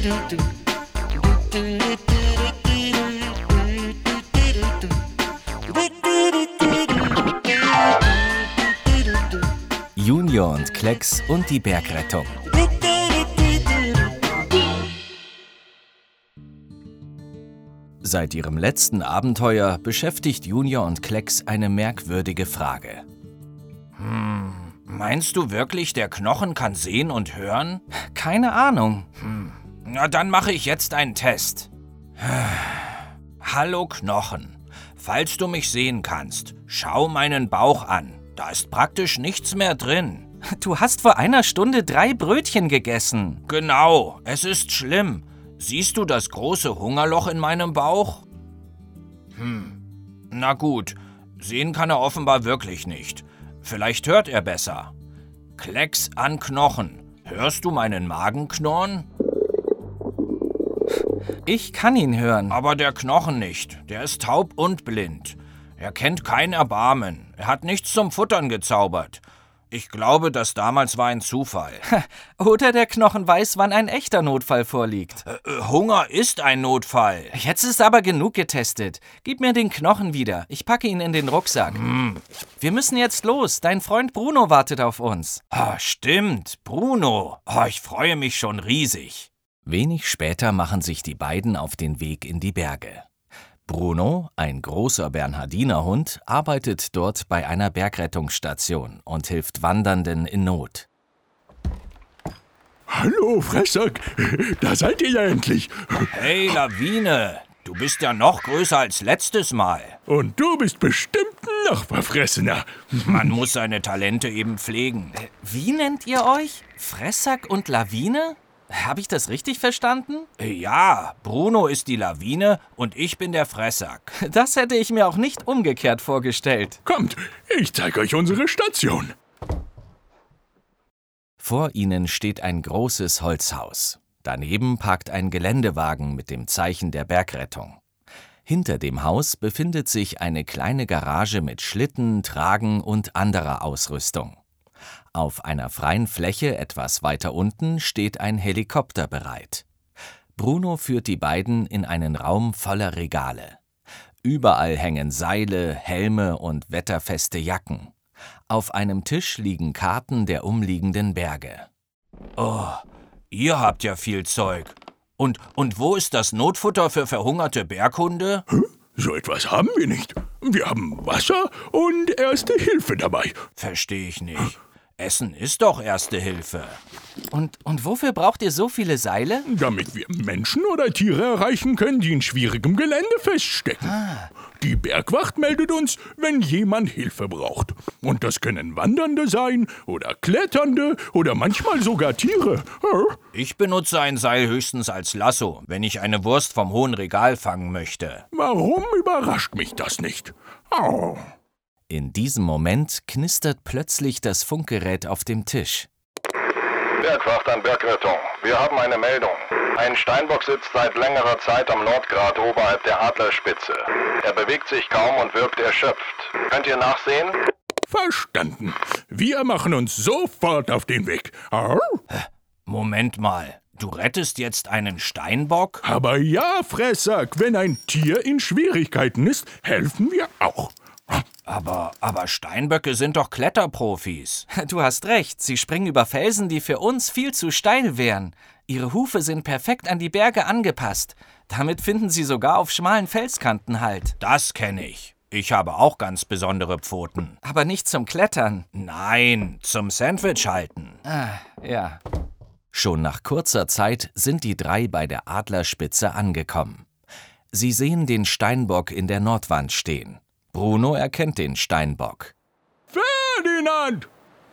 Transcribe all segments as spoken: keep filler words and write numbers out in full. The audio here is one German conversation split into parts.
Junior und Klecks und die Bergrettung. Seit ihrem letzten Abenteuer beschäftigt Junior und Klecks eine merkwürdige Frage. Hm, meinst du wirklich, der Knochen kann sehen und hören? Keine Ahnung. Hm, na dann mache ich jetzt einen Test. Hallo Knochen, falls du mich sehen kannst, schau meinen Bauch an. Da ist praktisch nichts mehr drin. Du hast vor einer Stunde drei Brötchen gegessen. Genau, es ist schlimm. Siehst du das große Hungerloch in meinem Bauch? Hm, na gut, sehen kann er offenbar wirklich nicht. Vielleicht hört er besser. Klecks an Knochen. Hörst du meinen Magen knurren? Ich kann ihn hören. Aber der Knochen nicht. Der ist taub und blind. Er kennt kein Erbarmen. Er hat nichts zum Futtern gezaubert. Ich glaube, das damals war ein Zufall. Oder der Knochen weiß, wann ein echter Notfall vorliegt. Äh, Hunger ist ein Notfall. Jetzt ist aber genug getestet. Gib mir den Knochen wieder. Ich packe ihn in den Rucksack. Hm. Wir müssen jetzt los. Dein Freund Bruno wartet auf uns. Ah, stimmt. Bruno. Oh, ich freue mich schon riesig. Wenig später machen sich die beiden auf den Weg in die Berge. Bruno, ein großer Bernhardinerhund, arbeitet dort bei einer Bergrettungsstation und hilft Wandernden in Not. Hallo, Fressack, da seid ihr ja endlich. Hey, Lawine, du bist ja noch größer als letztes Mal. Und du bist bestimmt noch verfressener. Man muss seine Talente eben pflegen. Wie nennt ihr euch? Fressack und Lawine? Habe ich das richtig verstanden? Ja, Bruno ist die Lawine und ich bin der Fressack. Das hätte ich mir auch nicht umgekehrt vorgestellt. Kommt, ich zeige euch unsere Station. Vor ihnen steht ein großes Holzhaus. Daneben parkt ein Geländewagen mit dem Zeichen der Bergrettung. Hinter dem Haus befindet sich eine kleine Garage mit Schlitten, Tragen und anderer Ausrüstung. Auf einer freien Fläche etwas weiter unten steht ein Helikopter bereit. Bruno führt die beiden in einen Raum voller Regale. Überall hängen Seile, Helme und wetterfeste Jacken. Auf einem Tisch liegen Karten der umliegenden Berge. Oh, ihr habt ja viel Zeug. Und, und wo ist das Notfutter für verhungerte Berghunde? Hm? So etwas haben wir nicht. Wir haben Wasser und Erste Hilfe dabei. Verstehe ich nicht. Essen ist doch Erste Hilfe. Und, und wofür braucht ihr so viele Seile? Damit wir Menschen oder Tiere erreichen können, die in schwierigem Gelände feststecken. Ah. Die Bergwacht meldet uns, wenn jemand Hilfe braucht. Und das können Wandernde sein oder Kletternde oder manchmal sogar Tiere. Ich benutze ein Seil höchstens als Lasso, wenn ich eine Wurst vom hohen Regal fangen möchte. Warum überrascht mich das nicht? Oh. In diesem Moment knistert plötzlich das Funkgerät auf dem Tisch. Bergwacht an Bergrettung. Wir haben eine Meldung. Ein Steinbock sitzt seit längerer Zeit am Nordgrat oberhalb der Adlerspitze. Er bewegt sich kaum und wirkt erschöpft. Könnt ihr nachsehen? Verstanden. Wir machen uns sofort auf den Weg. Oh. Moment mal. Du rettest jetzt einen Steinbock? Aber ja, Fressack, wenn ein Tier in Schwierigkeiten ist, helfen wir auch. Aber, aber Steinböcke sind doch Kletterprofis. Du hast recht, sie springen über Felsen, die für uns viel zu steil wären. Ihre Hufe sind perfekt an die Berge angepasst. Damit finden sie sogar auf schmalen Felskanten Halt. Das kenne ich. Ich habe auch ganz besondere Pfoten. Aber nicht zum Klettern. Nein, zum Sandwich halten. Ah, ja. Schon nach kurzer Zeit sind die drei bei der Adlerspitze angekommen. Sie sehen den Steinbock in der Nordwand stehen. Bruno erkennt den Steinbock. Ferdinand!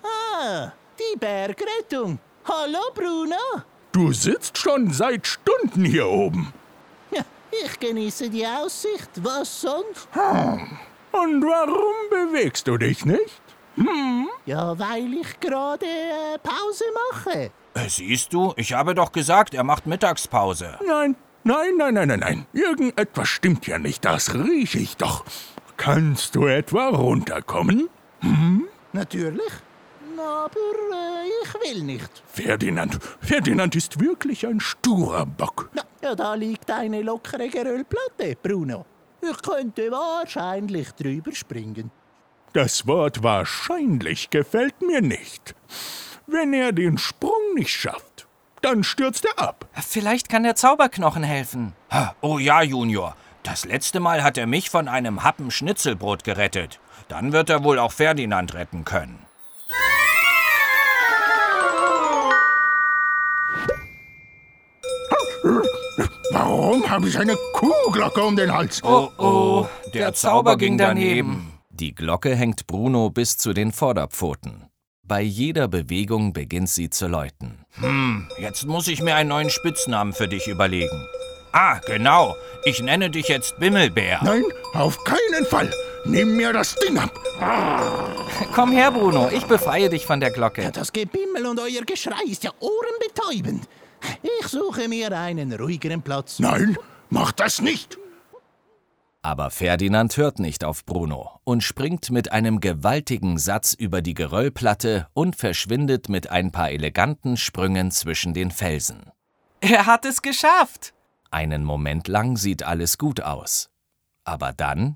Ah, die Bergrettung. Hallo, Bruno. Du sitzt schon seit Stunden hier oben. Ja, ich genieße die Aussicht. Was sonst? Hm. Und warum bewegst du dich nicht? Hm? Ja, weil ich gerade äh, Pause mache. Siehst du, ich habe doch gesagt, er macht Mittagspause. Nein, nein, nein, nein, nein, nein. Irgendetwas stimmt ja nicht, das rieche ich doch. Kannst du etwa runterkommen? Hm? Natürlich. Aber äh, ich will nicht. Ferdinand, Ferdinand ist wirklich ein sturer Bock. Na, ja, da liegt eine lockere Geröllplatte, Bruno. Ich könnte wahrscheinlich drüber springen. Das Wort wahrscheinlich gefällt mir nicht. Wenn er den Sprung nicht schafft, dann stürzt er ab. Vielleicht kann der Zauberknochen helfen. Oh ja, Junior. Das letzte Mal hat er mich von einem Happen Schnitzelbrot gerettet. Dann wird er wohl auch Ferdinand retten können. Warum habe ich eine Kuhglocke um den Hals? Oh, oh, der, der Zauber ging daneben. Die Glocke hängt Bruno bis zu den Vorderpfoten. Bei jeder Bewegung beginnt sie zu läuten. Hm, jetzt muss ich mir einen neuen Spitznamen für dich überlegen. Ah, genau. Ich nenne dich jetzt Bimmelbär. Nein, auf keinen Fall. Nimm mir das Ding ab. Komm her, Bruno. Ich befreie dich von der Glocke. Ja, das Gebimmel und euer Geschrei ist ja ohrenbetäubend. Ich suche mir einen ruhigeren Platz. Nein, mach das nicht. Aber Ferdinand hört nicht auf Bruno und springt mit einem gewaltigen Satz über die Geröllplatte und verschwindet mit ein paar eleganten Sprüngen zwischen den Felsen. Er hat es geschafft! Einen Moment lang sieht alles gut aus. Aber dann...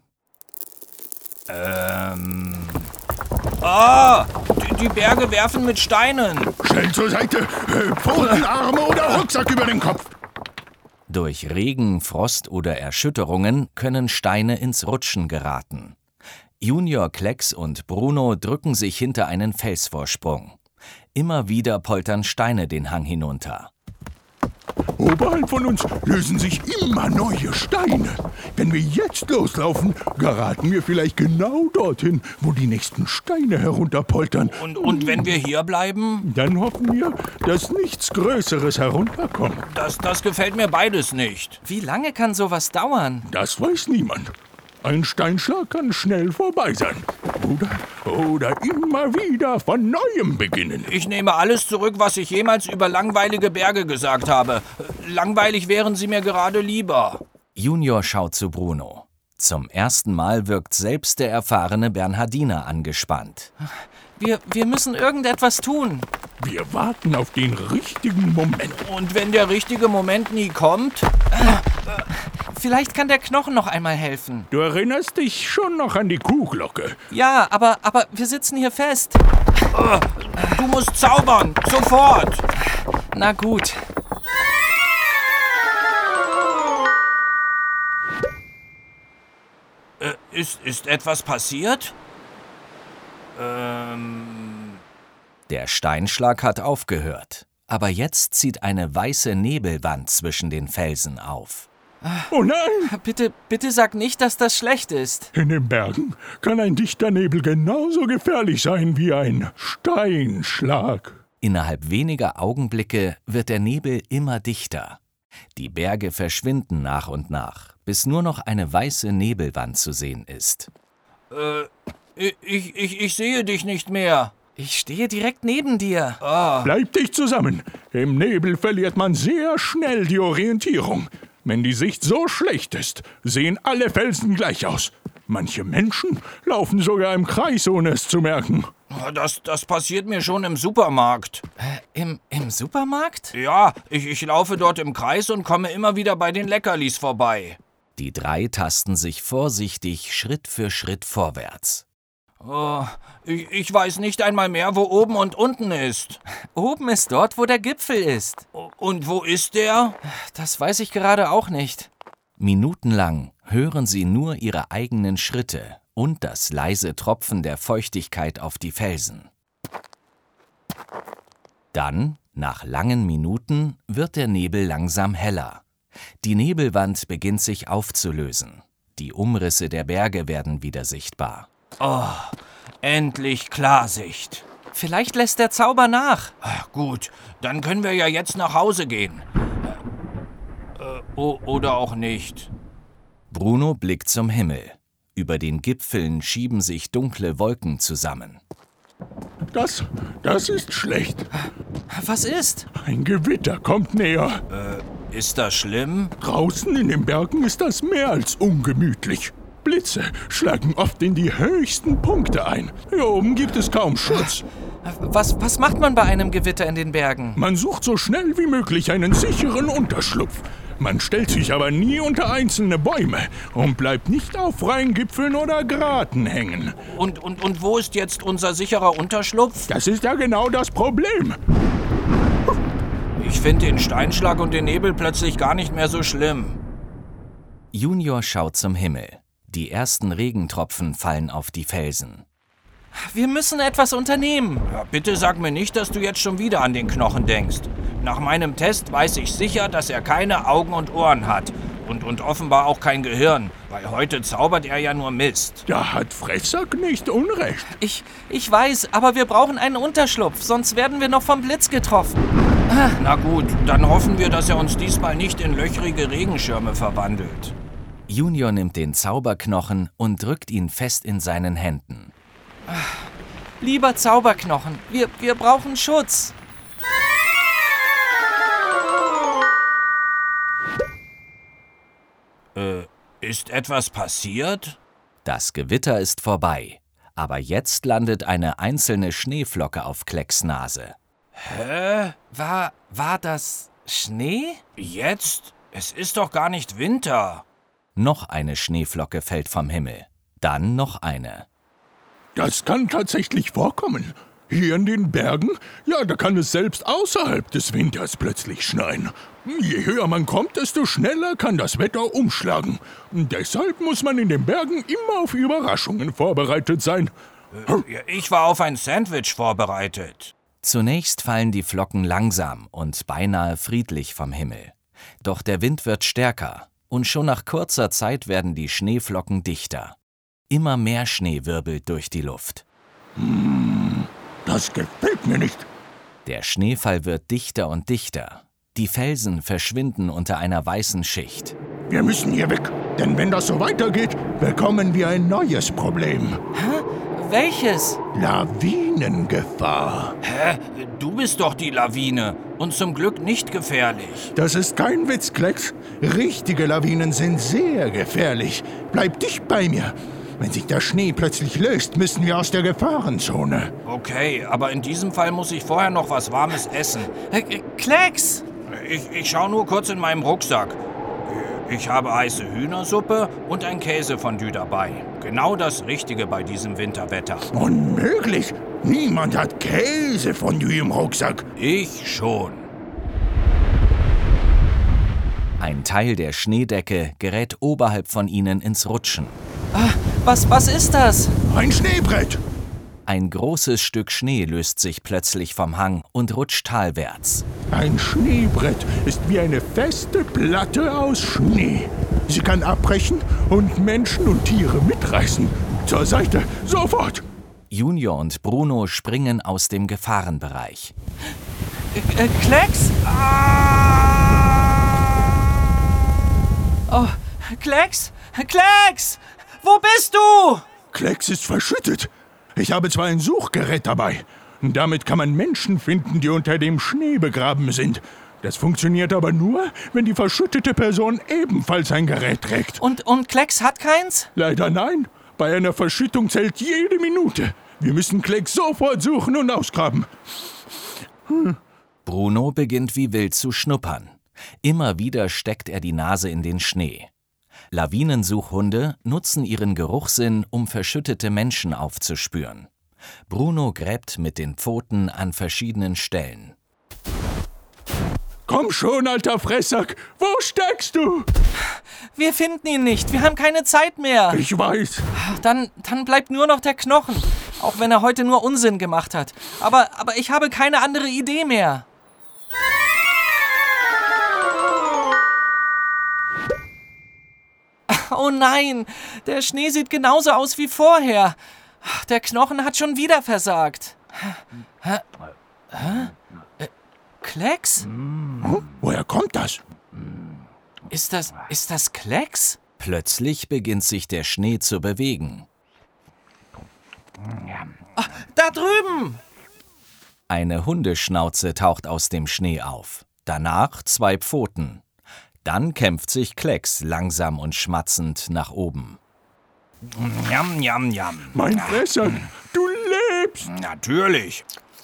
Ähm... Ah! Die, die Berge werfen mit Steinen! Schnell zur Seite! Pfoten, Arme oder Rucksack über den Kopf! Durch Regen, Frost oder Erschütterungen können Steine ins Rutschen geraten. Junior, Klecks und Bruno drücken sich hinter einen Felsvorsprung. Immer wieder poltern Steine den Hang hinunter. Oberhalb von uns lösen sich immer neue Steine. Wenn wir jetzt loslaufen, geraten wir vielleicht genau dorthin, wo die nächsten Steine herunterpoltern. Und, und wenn wir hier bleiben? Dann hoffen wir, dass nichts Größeres herunterkommt. Das, das gefällt mir beides nicht. Wie lange kann sowas dauern? Das weiß niemand. Ein Steinschlag kann schnell vorbei sein. Oder, oder immer wieder von Neuem beginnen. Ich nehme alles zurück, was ich jemals über langweilige Berge gesagt habe. Langweilig wären sie mir gerade lieber. Junior schaut zu Bruno. Zum ersten Mal wirkt selbst der erfahrene Bernhardiner angespannt. Wir, wir müssen irgendetwas tun. Wir warten auf den richtigen Moment. Und wenn der richtige Moment nie kommt? Vielleicht kann der Knochen noch einmal helfen. Du erinnerst dich schon noch an die Kuhglocke. Ja, aber, aber wir sitzen hier fest. Du musst zaubern, sofort. Na gut. Äh, ist, ist etwas passiert? Ähm... Der Steinschlag hat aufgehört. Aber jetzt zieht eine weiße Nebelwand zwischen den Felsen auf. Oh nein! Bitte, bitte sag nicht, dass das schlecht ist. In den Bergen kann ein dichter Nebel genauso gefährlich sein wie ein Steinschlag. Innerhalb weniger Augenblicke wird der Nebel immer dichter. Die Berge verschwinden nach und nach, bis nur noch eine weiße Nebelwand zu sehen ist. Äh, ich, ich, ich sehe dich nicht mehr. Ich stehe direkt neben dir. Ah. Bleib dich zusammen. Im Nebel verliert man sehr schnell die Orientierung. Wenn die Sicht so schlecht ist, sehen alle Felsen gleich aus. Manche Menschen laufen sogar im Kreis, ohne es zu merken. Das, das passiert mir schon im Supermarkt. Äh, im, im Supermarkt? Ja, ich, ich laufe dort im Kreis und komme immer wieder bei den Leckerlis vorbei. Die drei tasten sich vorsichtig Schritt für Schritt vorwärts. Oh, ich, ich weiß nicht einmal mehr, wo oben und unten ist. Oben ist dort, wo der Gipfel ist. Und wo ist der? Das weiß ich gerade auch nicht. Minutenlang hören sie nur ihre eigenen Schritte und das leise Tropfen der Feuchtigkeit auf die Felsen. Dann, nach langen Minuten, wird der Nebel langsam heller. Die Nebelwand beginnt sich aufzulösen. Die Umrisse der Berge werden wieder sichtbar. Oh, endlich Klarsicht. Vielleicht lässt der Zauber nach. Ach, gut, dann können wir ja jetzt nach Hause gehen. Äh, oh, oder auch nicht. Bruno blickt zum Himmel. Über den Gipfeln schieben sich dunkle Wolken zusammen. Das, das ist schlecht. Was ist? Ein Gewitter kommt näher. Äh, ist das schlimm? Draußen in den Bergen ist das mehr als ungemütlich. Blitze schlagen oft in die höchsten Punkte ein. Hier oben gibt es kaum Schutz. Was, was macht man bei einem Gewitter in den Bergen? Man sucht so schnell wie möglich einen sicheren Unterschlupf. Man stellt sich aber nie unter einzelne Bäume und bleibt nicht auf freien Gipfeln oder Graten hängen. Und, und, und wo ist jetzt unser sicherer Unterschlupf? Das ist ja genau das Problem. Ich finde den Steinschlag und den Nebel plötzlich gar nicht mehr so schlimm. Junior schaut zum Himmel. Die ersten Regentropfen fallen auf die Felsen. Wir müssen etwas unternehmen. Ja, bitte sag mir nicht, dass du jetzt schon wieder an den Knochen denkst. Nach meinem Test weiß ich sicher, dass er keine Augen und Ohren hat. Und, und offenbar auch kein Gehirn, weil heute zaubert er ja nur Mist. Da hat Fressack nicht unrecht. Ich, ich weiß, aber wir brauchen einen Unterschlupf, sonst werden wir noch vom Blitz getroffen. Na gut, dann hoffen wir, dass er uns diesmal nicht in löchrige Regenschirme verwandelt. Junior nimmt den Zauberknochen und drückt ihn fest in seinen Händen. Lieber Zauberknochen, wir, wir brauchen Schutz. Äh, ist etwas passiert? Das Gewitter ist vorbei, aber jetzt landet eine einzelne Schneeflocke auf Klecks Nase. Hä? War, war das Schnee? Jetzt? Es ist doch gar nicht Winter. Noch eine Schneeflocke fällt vom Himmel. Dann noch eine. Das kann tatsächlich vorkommen. Hier in den Bergen, ja, da kann es selbst außerhalb des Winters plötzlich schneien. Je höher man kommt, desto schneller kann das Wetter umschlagen. Deshalb muss man in den Bergen immer auf Überraschungen vorbereitet sein. Äh, ich war auf ein Sandwich vorbereitet. Zunächst fallen die Flocken langsam und beinahe friedlich vom Himmel. Doch der Wind wird stärker und schon nach kurzer Zeit werden die Schneeflocken dichter. Immer mehr Schnee wirbelt durch die Luft. Hm, das gefällt mir nicht. Der Schneefall wird dichter und dichter. Die Felsen verschwinden unter einer weißen Schicht. Wir müssen hier weg, denn wenn das so weitergeht, bekommen wir ein neues Problem. Hä? Welches? Lawinengefahr. Hä? Du bist doch die Lawine und zum Glück nicht gefährlich. Das ist kein Witz, Klecks. Richtige Lawinen sind sehr gefährlich. Bleib dicht bei mir. Wenn sich der Schnee plötzlich löst, müssen wir aus der Gefahrenzone. Okay, aber in diesem Fall muss ich vorher noch was Warmes essen. Äh, Klecks! Ich, ich schaue nur kurz in meinem Rucksack. Ich habe heiße Hühnersuppe und ein Käsefondue dabei. Genau das Richtige bei diesem Winterwetter. Unmöglich! Niemand hat Käsefondue im Rucksack. Ich schon. Ein Teil der Schneedecke gerät oberhalb von ihnen ins Rutschen. Ah, was, was ist das? Ein Schneebrett! Ein großes Stück Schnee löst sich plötzlich vom Hang und rutscht talwärts. Ein Schneebrett ist wie eine feste Platte aus Schnee. Sie kann abbrechen und Menschen und Tiere mitreißen. Zur Seite, sofort! Junior und Bruno springen aus dem Gefahrenbereich. Äh, Klecks? Oh, Klecks? Klecks! Wo bist du? Klecks ist verschüttet. Ich habe zwar ein Suchgerät dabei. Damit kann man Menschen finden, die unter dem Schnee begraben sind. Das funktioniert aber nur, wenn die verschüttete Person ebenfalls ein Gerät trägt. Und, und Klecks hat keins? Leider nein. Bei einer Verschüttung zählt jede Minute. Wir müssen Klecks sofort suchen und ausgraben. Hm. Bruno beginnt wie wild zu schnuppern. Immer wieder steckt er die Nase in den Schnee. Lawinensuchhunde nutzen ihren Geruchssinn, um verschüttete Menschen aufzuspüren. Bruno gräbt mit den Pfoten an verschiedenen Stellen. Komm schon, alter Fressack! Wo steckst du? Wir finden ihn nicht. Wir haben keine Zeit mehr. Ich weiß. Dann, dann bleibt nur noch der Knochen. Auch wenn er heute nur Unsinn gemacht hat. Aber, aber ich habe keine andere Idee mehr. Oh nein, der Schnee sieht genauso aus wie vorher. Der Knochen hat schon wieder versagt. Hä? Hä? Äh, Klecks? Hm? Woher kommt das? Ist das, ist das Klecks? Plötzlich beginnt sich der Schnee zu bewegen. Ah, da drüben! Eine Hundeschnauze taucht aus dem Schnee auf. Danach zwei Pfoten. Dann kämpft sich Klecks langsam und schmatzend nach oben. Jam, jam, jam. Mein Fressack, du lebst! Natürlich.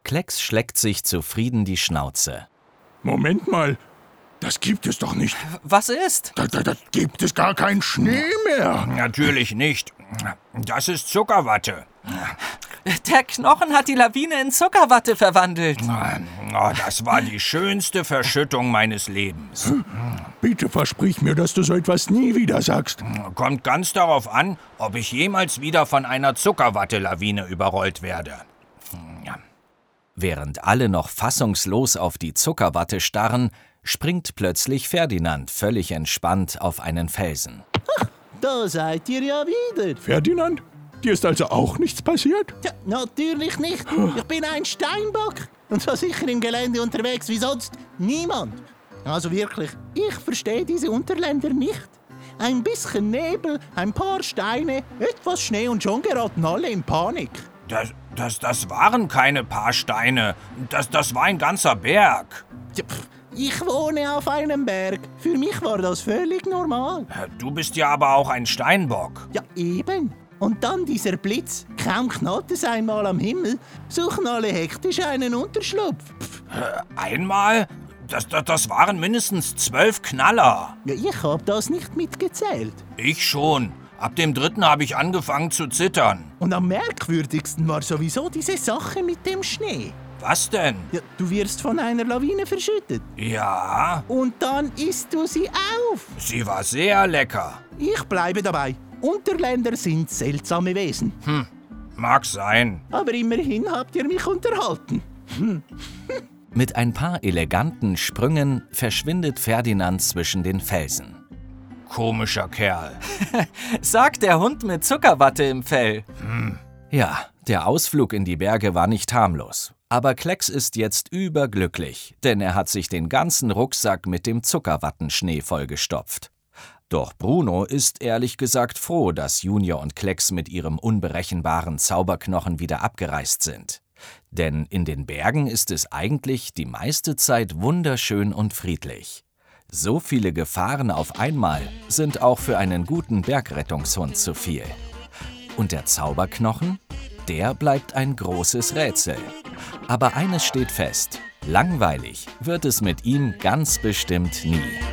Klecks schleckt sich zufrieden die Schnauze. Moment mal, das gibt es doch nicht. Was ist? Da, da, da gibt es gar keinen Schnee mehr. Natürlich nicht. Das ist Zuckerwatte. Der Knochen hat die Lawine in Zuckerwatte verwandelt. Oh, das war die schönste Verschüttung meines Lebens. Bitte versprich mir, dass du so etwas nie wieder sagst. Kommt ganz darauf an, ob ich jemals wieder von einer Zuckerwatte-Lawine überrollt werde. Ja. Während alle noch fassungslos auf die Zuckerwatte starren, springt plötzlich Ferdinand völlig entspannt auf einen Felsen. Da seid ihr ja wieder. Ferdinand? Dir ist also auch nichts passiert? Ja, natürlich nicht. Ich bin ein Steinbock und so sicher im Gelände unterwegs wie sonst niemand. Also wirklich, ich verstehe diese Unterländer nicht. Ein bisschen Nebel, ein paar Steine, etwas Schnee und schon geraten alle in Panik. Das, das, das waren keine paar Steine. Das, das war ein ganzer Berg. Ja, pff, ich wohne auf einem Berg. Für mich war das völlig normal. Du bist ja aber auch ein Steinbock. Ja, eben. Und dann dieser Blitz. Kaum knallt es einmal am Himmel, suchen alle hektisch einen Unterschlupf. Pff. Einmal? Das, das, das waren mindestens zwölf Knaller. Ja, ich hab das nicht mitgezählt. Ich schon. Ab dem dritten habe ich angefangen zu zittern. Und am merkwürdigsten war sowieso diese Sache mit dem Schnee. Was denn? Ja, du wirst von einer Lawine verschüttet. Ja, Und dann isst du sie auf. sie war sehr lecker. Ich bleibe dabei. Unterländer sind seltsame Wesen. Mag sein. Aber immerhin habt ihr mich unterhalten. Mit ein paar eleganten Sprüngen verschwindet Ferdinand zwischen den Felsen. Komischer Kerl. Sagt der Hund mit Zuckerwatte im Fell. Ja, der Ausflug in die Berge war nicht harmlos. Aber Klecks ist jetzt überglücklich, denn er hat sich den ganzen Rucksack mit dem Zuckerwattenschnee vollgestopft. Doch Bruno ist ehrlich gesagt froh, dass Junior und Klecks mit ihrem unberechenbaren Zauberknochen wieder abgereist sind. Denn in den Bergen ist es eigentlich die meiste Zeit wunderschön und friedlich. So viele Gefahren auf einmal sind auch für einen guten Bergrettungshund zu viel. Und der Zauberknochen? Der bleibt ein großes Rätsel. Aber eines steht fest: langweilig wird es mit ihm ganz bestimmt nie.